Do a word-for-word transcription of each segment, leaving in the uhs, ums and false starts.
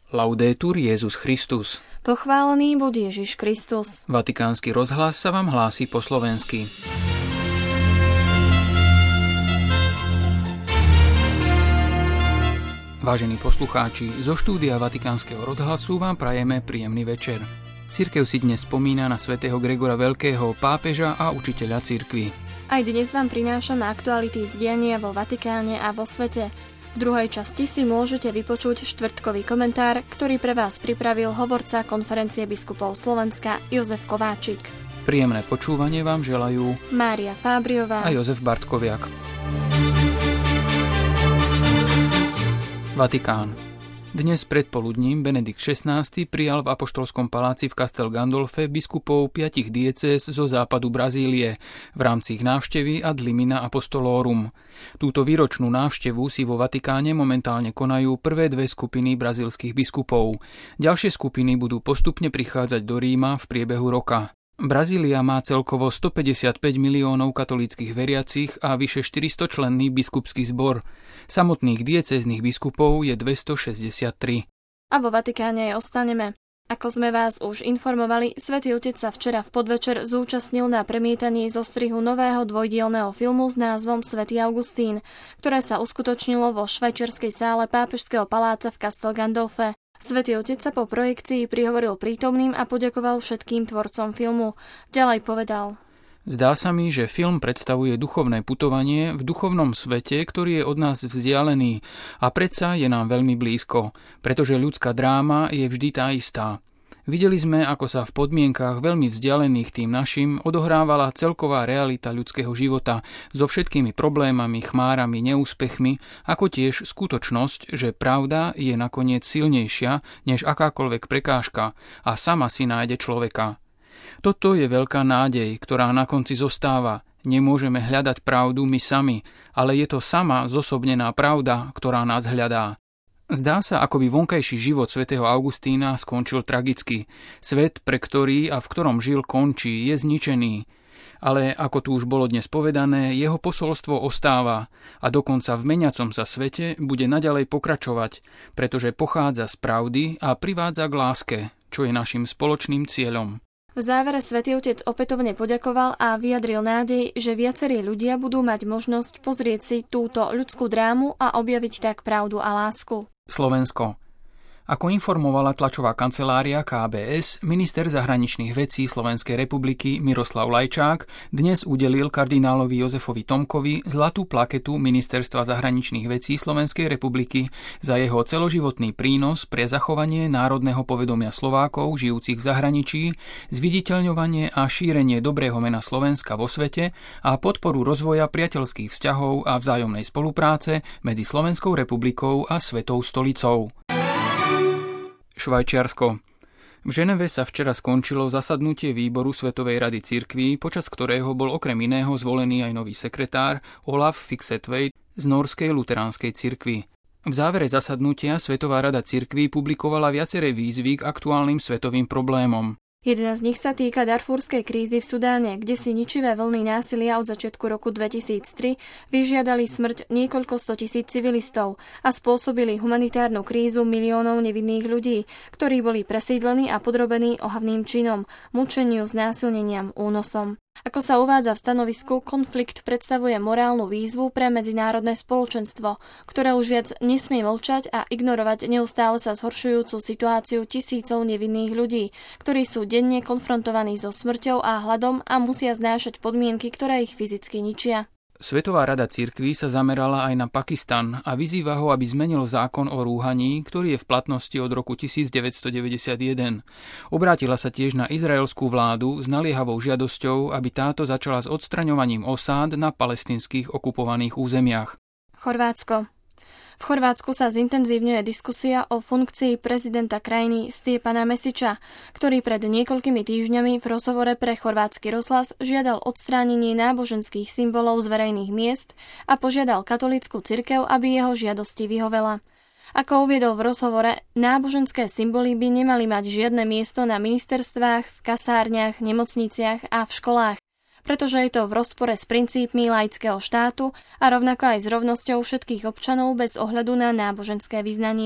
Laudetur Jesus Christus. Pochválený buď Ježiš Kristus. Vatikánsky rozhlas sa vám hlási po slovensky. Vážení poslucháči, zo štúdia Vatikánskeho rozhlasu vám prajeme príjemný večer. Cirkev si dnes spomína na svätého Gregora Veľkého, pápeža a učiteľa cirkvi. Aj dnes vám prinášame aktuality z diania vo Vatikáne a vo svete. V druhej časti si môžete vypočuť štvrtkový komentár, ktorý pre vás pripravil hovorca Konferencie biskupov Slovenska Jozef Kováčik. Príjemné počúvanie vám želajú Mária Fábriová a Jozef Bartkoviak. Vatikán. Dnes predpoludním Benedikt šestnásty prijal v Apoštolskom paláci v Castel Gandolfe biskupov piatich diecéz zo západu Brazílie v rámci ich návštevy ad limina apostolorum. Túto výročnú návštevu si vo Vatikáne momentálne konajú prvé dve skupiny brazílskych biskupov. Ďalšie skupiny budú postupne prichádzať do Ríma v priebehu roka. Brazília má celkovo stopäťdesiatpäť miliónov katolíckych veriacich a vyše štyristočlenný biskupský zbor. Samotných diecéznych biskupov je dvestošesťdesiattri. A vo Vatikáne aj ostaneme. Ako sme vás už informovali, Svätý Otec sa včera v podvečer zúčastnil na premietaní zo strihu nového dvojdielneho filmu s názvom Svätý Augustín, ktoré sa uskutočnilo vo švajčiarskej sále Pápežského paláca v Castel Gandolfe. Svätý Otec sa po projekcii prihovoril prítomným a poďakoval všetkým tvorcom filmu. Ďalej povedal: Zdá sa mi, že film predstavuje duchovné putovanie v duchovnom svete, ktorý je od nás vzdialený a predsa je nám veľmi blízko, pretože ľudská dráma je vždy tá istá. Videli sme, ako sa v podmienkach veľmi vzdialených tým našim odohrávala celková realita ľudského života so všetkými problémami, chmárami, neúspechmi, ako tiež skutočnosť, že pravda je nakoniec silnejšia než akákoľvek prekážka a sama si nájde človeka. Toto je veľká nádej, ktorá na konci zostáva. Nemôžeme hľadať pravdu my sami, ale je to sama zosobnená pravda, ktorá nás hľadá. Zdá sa, ako by vonkajší život svätého Augustína skončil tragicky. Svet, pre ktorý a v ktorom žil, končí, je zničený. Ale ako tu už bolo dnes povedané, jeho posolstvo ostáva a dokonca v meniacom sa svete bude naďalej pokračovať, pretože pochádza z pravdy a privádza k láske, čo je našim spoločným cieľom. V závere Svätý Otec opätovne poďakoval a vyjadril nádej, že viacerí ľudia budú mať možnosť pozrieť si túto ľudskú drámu a objaviť tak pravdu a lásku. Slovensko. Ako informovala tlačová kancelária ká bé es, minister zahraničných vecí Slovenskej republiky Miroslav Lajčák dnes udelil kardinálovi Jozefovi Tomkovi zlatú plaketu Ministerstva zahraničných vecí Slovenskej republiky za jeho celoživotný prínos pre zachovanie národného povedomia Slovákov žijúcich v zahraničí, zviditeľňovanie a šírenie dobrého mena Slovenska vo svete a podporu rozvoja priateľských vzťahov a vzájomnej spolupráce medzi Slovenskou republikou a Svetou stolicou. Švajčiarsko. V Ženeve sa včera skončilo zasadnutie výboru Svetovej rady cirkví, počas ktorého bol okrem iného zvolený aj nový sekretár Olaf Fiksetveit z Norskej luteránskej cirkvi. V závere zasadnutia Svetová rada cirkví publikovala viaceré výzvy k aktuálnym svetovým problémom. Jedna z nich sa týka darfúrskej krízy v Sudáne, kde si ničivé vlny násilia od začiatku roku dvetisíctri vyžiadali smrť niekoľko stotisíc civilistov a spôsobili humanitárnu krízu miliónov nevinných ľudí, ktorí boli presídlení a podrobení ohavným činom, mučeniu, znásilneniam, únosom. Ako sa uvádza v stanovisku, konflikt predstavuje morálnu výzvu pre medzinárodné spoločenstvo, ktoré už viac nesmie mlčať a ignorovať neustále sa zhoršujúcu situáciu tisícov nevinných ľudí, ktorí sú denne konfrontovaní so smrťou a hladom a musia znášať podmienky, ktoré ich fyzicky ničia. Svetová rada cirkví sa zamerala aj na Pakistan a vyzýva ho, aby zmenil zákon o rúhaní, ktorý je v platnosti od roku devätnásťstodeväťdesiatjeden. Obrátila sa tiež na izraelskú vládu s naliehavou žiadosťou, aby táto začala s odstraňovaním osád na palestinských okupovaných územiach. Chorvátsko. V Chorvátsku sa zintenzívňuje diskusia o funkcii prezidenta krajiny Stjepana Mesića, ktorý pred niekoľkými týždňami v rozhovore pre chorvátsky rozhlas žiadal odstránenie náboženských symbolov z verejných miest a požiadal katolícku cirkev, aby jeho žiadosti vyhovela. Ako uviedol v rozhovore, náboženské symboly by nemali mať žiadne miesto na ministerstvách, v kasárniach, nemocniciach a v školách, pretože je to v rozpore s princípmi laického štátu a rovnako aj s rovnosťou všetkých občanov bez ohľadu na náboženské vyznanie.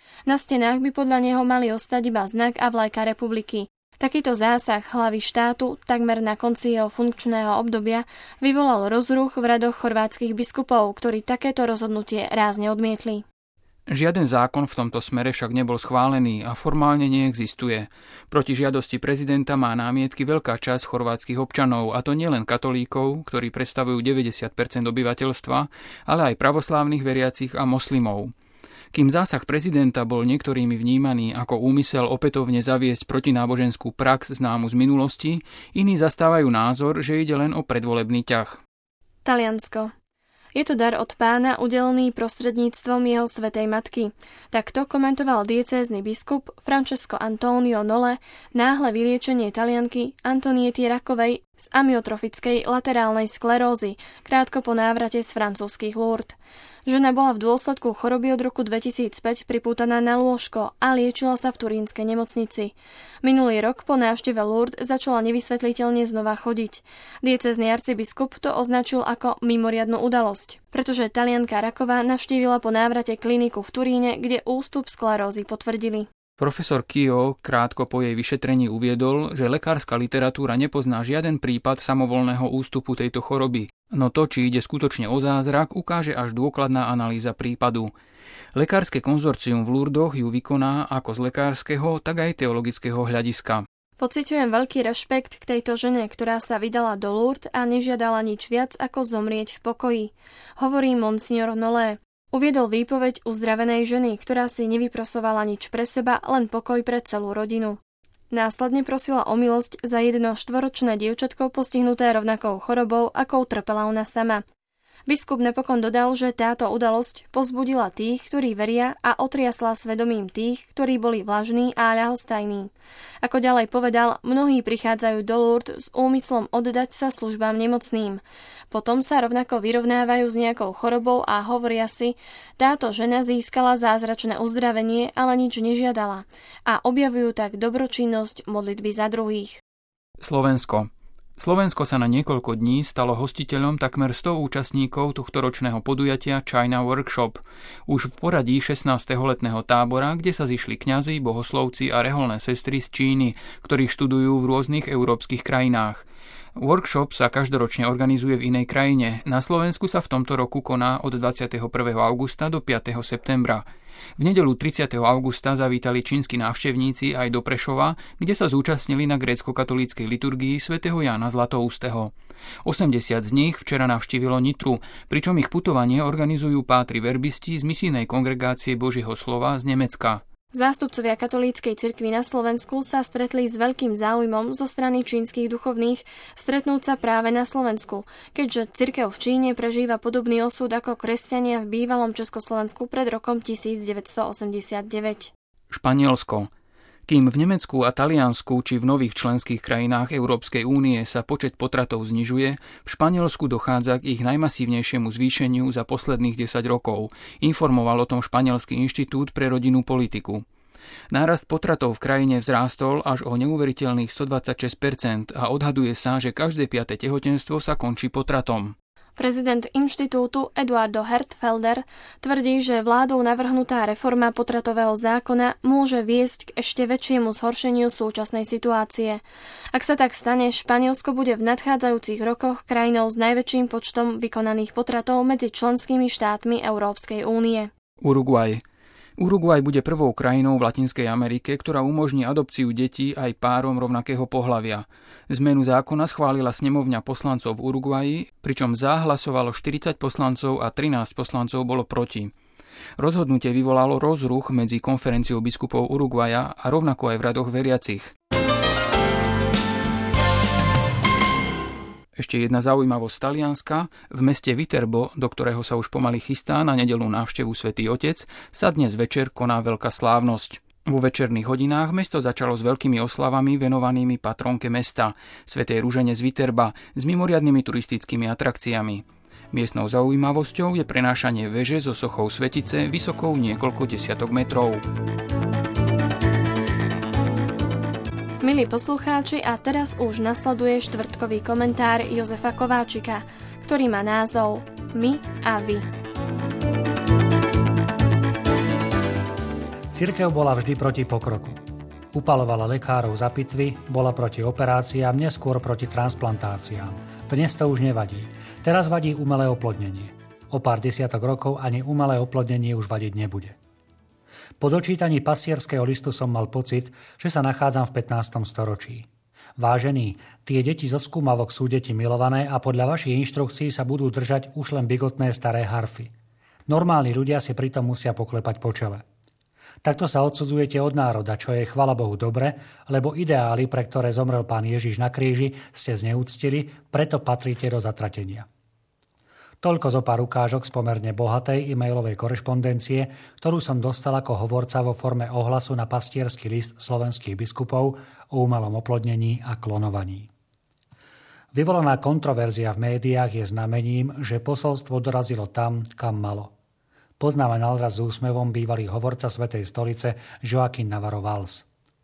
Na stenách by podľa neho mali ostať iba znak a vlajka republiky. Takýto zásah hlavy štátu takmer na konci jeho funkčného obdobia vyvolal rozruch v radoch chorvátskych biskupov, ktorí takéto rozhodnutie rázne odmietli. Žiaden zákon v tomto smere však nebol schválený a formálne neexistuje. Proti žiadosti prezidenta má námietky veľká časť chorvátskych občanov, a to nielen katolíkov, ktorí predstavujú deväťdesiat percent obyvateľstva, ale aj pravoslávnych veriacich a moslimov. Kým zásah prezidenta bol niektorými vnímaný ako úmysel opätovne zaviesť protináboženskú prax známu z minulosti, iní zastávajú názor, že ide len o predvolebný ťah. Taliansko. Je to dar od Pána udelený prostredníctvom jeho svätej matky. Takto komentoval diecézny biskup Francesco Antonio Nolle náhle vyliečenie Talianky Antoniety Rakovej z amyotrofickej laterálnej sklerózy krátko po návrate z francúzskych Lourdes. Žena bola v dôsledku choroby od roku dvetisícpäť pripútaná na lôžko a liečila sa v turínskej nemocnici. Minulý rok po návšteve Lourdes začala nevysvetliteľne znova chodiť. Diecézny arcibiskup to označil ako mimoriadnu udalosť, pretože Talianka Raková navštívila po návrate kliniku v Turíne, kde ústup sklerózy potvrdili. Profesor Kio krátko po jej vyšetrení uviedol, že lekárska literatúra nepozná žiaden prípad samovolného ústupu tejto choroby, no to, či ide skutočne o zázrak, ukáže až dôkladná analýza prípadu. Lekárske konzorcium v Lourdoch ju vykoná ako z lekárskeho, tak aj teologického hľadiska. Pociťujem veľký rešpekt k tejto žene, ktorá sa vydala do Lourdes a nežiadala nič viac ako zomrieť v pokoji, hovorí monsignor Nolle. Uviedol výpoveď uzdravenej ženy, ktorá si nevyprosovala nič pre seba, len pokoj pre celú rodinu. Následne prosila o milosť za jedno štvoročné dievčatko postihnuté rovnakou chorobou, akou trpela ona sama. Biskup napokon dodal, že táto udalosť povzbudila tých, ktorí veria, a otriasla svedomím tých, ktorí boli vlažní a ľahostajní. Ako ďalej povedal, mnohí prichádzajú do Lourdes s úmyslom oddať sa službám nemocným. Potom sa rovnako vyrovnávajú s nejakou chorobou a hovoria si, táto žena získala zázračné uzdravenie, ale nič nežiadala. A objavujú tak dobročinnosť modlitby za druhých. Slovensko. Slovensko sa na niekoľko dní stalo hostiteľom takmer sto účastníkov tohtoročného podujatia China Workshop. Už v poradí šestnásteho letného tábora, kde sa zišli kňazi, bohoslovci a reholné sestry z Číny, ktorí študujú v rôznych európskych krajinách. Workshop sa každoročne organizuje v inej krajine. Na Slovensku sa v tomto roku koná od dvadsiateho prvého augusta do piateho septembra. V nedeľu tridsiateho augusta zavítali čínsky návštevníci aj do Prešova, kde sa zúčastnili na grécko-katolíckej liturgii svätého Jána Zlatoústeho. osemdesiat z nich včera navštívilo Nitru, pričom ich putovanie organizujú pátri verbisti z misijnej kongregácie Božieho slova z Nemecka. Zástupcovia katolíckej cirkvi na Slovensku sa stretli s veľkým záujmom zo strany čínskych duchovných stretnúť sa práve na Slovensku, keďže cirkev v Číne prežíva podobný osud ako kresťania v bývalom Československu pred rokom devätnásťstoosemdesiatdeväť. Španielsko. Kým v Nemecku a Taliansku či v nových členských krajinách Európskej únie sa počet potratov znižuje, v Španielsku dochádza k ich najmasívnejšiemu zvýšeniu za posledných desať rokov, informoval o tom Španielský inštitút pre rodinnú politiku. Nárast potratov v krajine vzrástol až o neuveriteľných stodvadsaťšesť percent a odhaduje sa, že každé piate tehotenstvo sa končí potratom. Prezident inštitútu Eduardo Hertfelder tvrdí, že vládou navrhnutá reforma potratového zákona môže viesť k ešte väčšiemu zhoršeniu súčasnej situácie. Ak sa tak stane, Španielsko bude v nadchádzajúcich rokoch krajinou s najväčším počtom vykonaných potratov medzi členskými štátmi Európskej únie. Uruguay. Uruguay bude prvou krajinou v Latinskej Amerike, ktorá umožní adopciu detí aj párom rovnakého pohlavia. Zmenu zákona schválila snemovňa poslancov v Uruguayi, pričom za hlasovalo štyridsať poslancov a trinásť poslancov bolo proti. Rozhodnutie vyvolalo rozruch medzi konferenciou biskupov Uruguaya a rovnako aj v radoch veriacich. Ešte jedna zaujímavosť z Talianska. V meste Viterbo, do ktorého sa už pomaly chystá na nedeľu návštevu Svätý Otec, sa dnes večer koná veľká slávnosť. Vo večerných hodinách mesto začalo s veľkými oslavami venovanými patronke mesta, Svätej Ružene z Viterba, s mimoriadnymi turistickými atrakciami. Miestnou zaujímavosťou je prenášanie veže so sochou Svetice vysokou niekoľko desiatok metrov. Milí poslucháči, a teraz už nasleduje štvrtkový komentár Jozefa Kováčika, ktorý má názov My a vy. Cirkev bola vždy proti pokroku. Upalovala lekárov za pitvy, bola proti operáciám, neskôr proti transplantáciám. Dnes to už nevadí. Teraz vadí umelé oplodnenie. O pár desiatok rokov ani umelé oplodnenie už vadiť nebude. Po dočítaní pastierského listu som mal pocit, že sa nachádzam v pätnástom storočí. Vážení, tie deti zo skúmavok sú deti milované a podľa vašich inštrukcií sa budú držať už len bigotné staré harfy. Normálni ľudia si pritom musia poklepať po čele. Takto sa odsudzujete od národa, čo je chvala Bohu dobre, lebo ideály, pre ktoré zomrel pán Ježiš na kríži, ste zneúctili, preto patríte do zatratenia. Toľko zo pár ukážok z pomerne bohatej e-mailovej korešpondencie, ktorú som dostal ako hovorca vo forme ohlasu na pastierský list slovenských biskupov o umelom oplodnení a klonovaní. Vyvolaná kontroverzia v médiách je znamením, že posolstvo dorazilo tam, kam malo. Poznamenal raz s úsmevom bývalý hovorca Svätej stolice Joaquín Navarro Valls.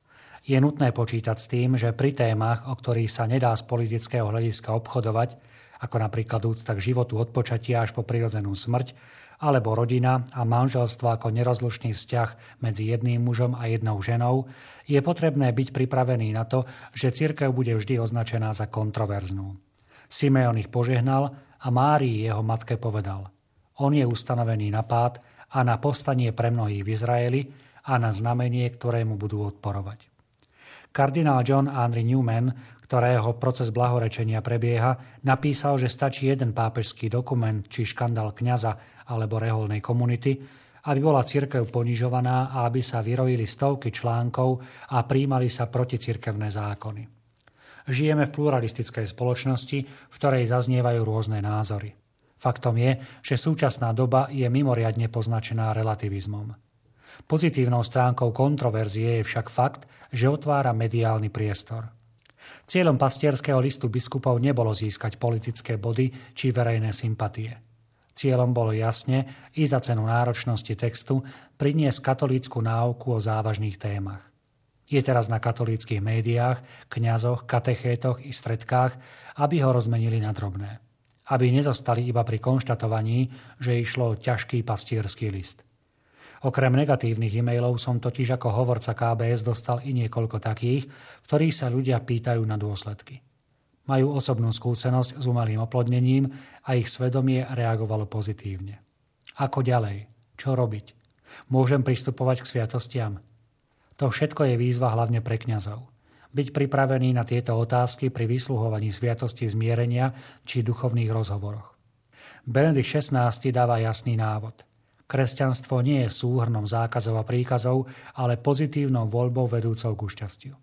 Je nutné počítať s tým, že pri témach, o ktorých sa nedá z politického hľadiska obchodovať, ako napríklad úcta k životu od počatia až po prirodzenú smrť, alebo rodina a manželstvo ako nerozlučný vzťah medzi jedným mužom a jednou ženou, je potrebné byť pripravený na to, že cirkev bude vždy označená za kontroverznú. Simeon ich požehnal a Márii jeho matke povedal: On je ustanovený na pád a na povstanie pre mnohých v Izraeli a na znamenie, ktorému budú odporovať. Kardinál John Henry Newman, ktorého proces blahorečenia prebieha, napísal, že stačí jeden pápežský dokument či škandál kňaza alebo reholnej komunity, aby bola cirkev ponižovaná a aby sa vyrojili stovky článkov a prijímali sa proticirkevné zákony. Žijeme v pluralistickej spoločnosti, v ktorej zaznievajú rôzne názory. Faktom je, že súčasná doba je mimoriadne poznačená relativizmom. Pozitívnou stránkou kontroverzie je však fakt, že otvára mediálny priestor. Cieľom pastierského listu biskupov nebolo získať politické body či verejné sympatie. Cieľom bolo jasne, i za cenu náročnosti textu, priniesť katolícku náuku o závažných témach. Je teraz na katolíckych médiách, kňazoch, katechétoch i stredkách, aby ho rozmenili na drobné. Aby nezostali iba pri konštatovaní, že išlo o ťažký pastierský list. Okrem negatívnych e-mailov som totiž ako hovorca ká bé es dostal i niekoľko takých, v ktorých sa ľudia pýtajú na dôsledky. Majú osobnú skúsenosť s umelým oplodnením a ich svedomie reagovalo pozitívne. Ako ďalej? Čo robiť? Môžem pristupovať k sviatostiam? To všetko je výzva hlavne pre kňazov. Byť pripravený na tieto otázky pri vysluhovaní sviatosti zmierenia či duchovných rozhovoroch. Benedikt šestnásty dáva jasný návod. Kresťanstvo nie je súhrnom zákazov a príkazov, ale pozitívnou voľbou vedúcou ku šťastiu.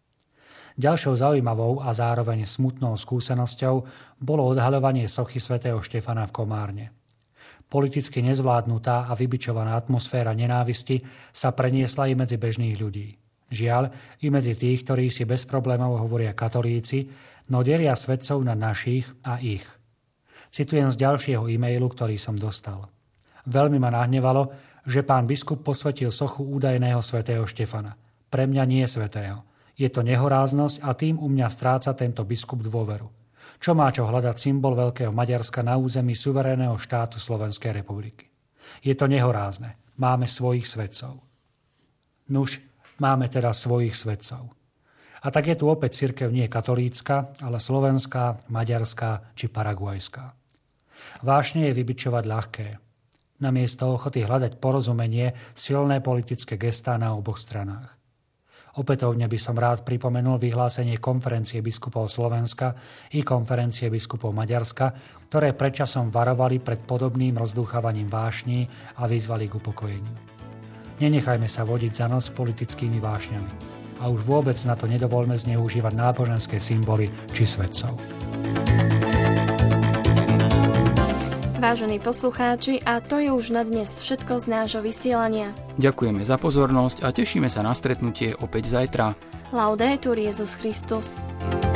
Ďalšou zaujímavou a zároveň smutnou skúsenosťou bolo odhaľovanie sochy svätého Štefana v Komárne. Politicky nezvládnutá a vybičovaná atmosféra nenávisti sa preniesla i medzi bežných ľudí. Žiaľ, i medzi tých, ktorí si bez problémov hovoria katolíci, no delia svetcov na našich a ich. Citujem z ďalšieho e-mailu, ktorý som dostal. Veľmi ma nahnevalo, že pán biskup posvetil sochu údajného svätého Štefana. Pre mňa nie svätého. Je to nehoráznosť a tým u mňa stráca tento biskup dôveru. Čo má čo hľadať symbol Veľkého Maďarska na území suverénneho štátu Slovenskej republiky? Je to nehorázne. Máme svojich svetcov. Nuž, máme teda svojich svetcov. A tak je tu opäť cirkev nie katolícka, ale slovenská, maďarská či paraguajská. Vášne je vybičovať ľahké. Namiesto ochoty hľadať porozumenie, silné politické gestá na oboch stranách. Opätovne by som rád pripomenul vyhlásenie konferencie biskupov Slovenska i konferencie biskupov Maďarska, ktoré predčasom varovali pred podobným rozdúchavaním vášní a vyzvali k upokojeniu. Nenechajme sa vodiť za nos politickými vášňami. A už vôbec na to nedovoľme zneužívať náboženské symboly či svetcov. Vážení poslucháči, a to je už na dnes všetko z nášho vysielania. Ďakujeme za pozornosť a tešíme sa na stretnutie opäť zajtra. Laudetur Jesus Christus.